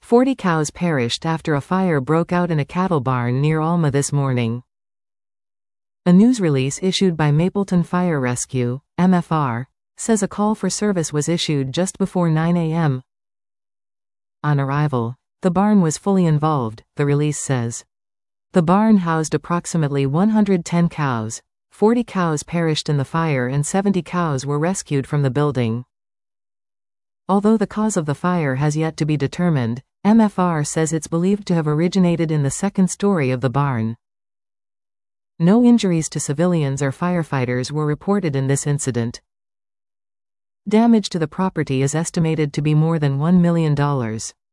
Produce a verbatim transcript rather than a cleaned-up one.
forty cows perished after a fire broke out in a cattle barn near Alma this morning. A news release issued by Mapleton Fire Rescue, M F R, says a call for service was issued just before nine a m On arrival, the barn was fully involved, the release says. The barn housed approximately one hundred ten cows. forty cows perished in the fire and seventy cows were rescued from the building. Although the cause of the fire has yet to be determined, M F R says it's believed to have originated in the second story of the barn. No injuries to civilians or firefighters were reported in this incident. Damage to the property is estimated to be more than one million dollars.